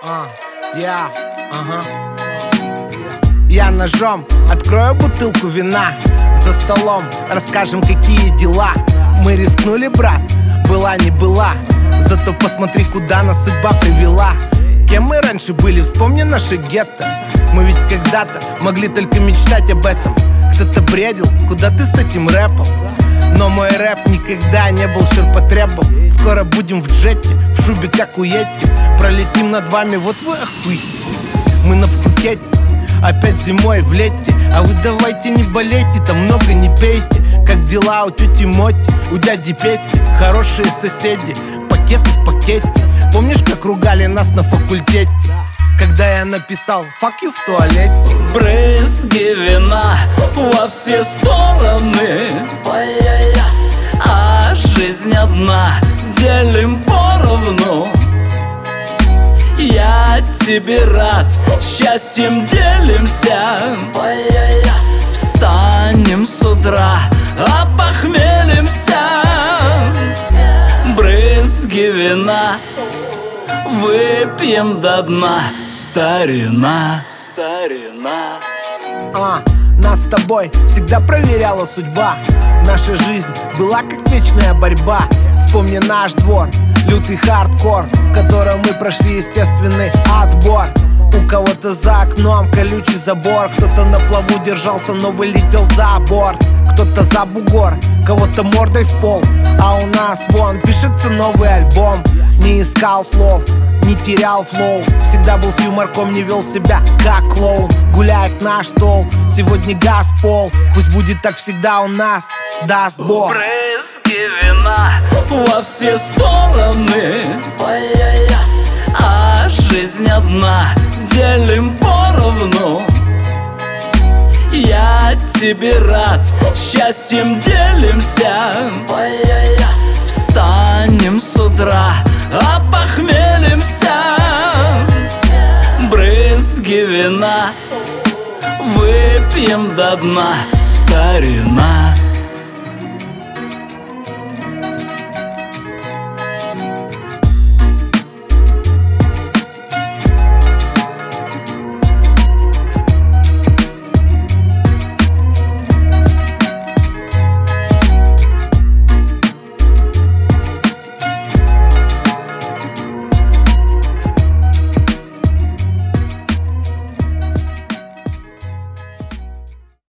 Я ножом открою бутылку вина. За столом расскажем, какие дела. Мы рискнули, брат, была не была. Зато посмотри, куда нас судьба привела. Кем мы раньше были, вспомни наше гетто. Мы ведь когда-то могли только мечтать об этом. Кто-то бредил, куда ты с этим рэпом. Но мой рэп никогда не был ширпотребом. Скоро будем в джете, в шубе как у Йети. Пролетим над вами, вот вы охуите. Мы на Пхукете, опять зимой в лете. А вы давайте не болейте, там много не пейте. Как дела у тети Моти, у дяди Пети? Хорошие соседи, пакеты в пакете. Помнишь, как ругали нас на факультете? Когда я написал «fuck you» в туалете. Брызги вина во все стороны, а жизнь одна, делим поровну. Я тебе рад, счастьем делимся. Встанем с утра, опохмелимся. Брызги вина выпьем до дна, старина. Нас с тобой всегда проверяла судьба. Наша жизнь была как вечная борьба. Вспомни наш двор, лютый хардкор, в котором мы прошли естественный отбор. У кого-то за окном колючий забор. Кто-то на плаву держался, но вылетел за борт. Кто-то за бугор, кого-то мордой в пол. А у нас вон пишется новый альбом. Не искал слов, не терял флоу. Всегда был с юморком, не вел себя как клоун. Гуляет наш стол, сегодня газ пол. Пусть будет так всегда у нас, даст Бог. Брызги вина во все стороны, а жизнь одна, делим поровну. Я тебе рад, счастьем делимся. Встанем с утра, опохмелимся. Брызги вина выпьем до дна, старина.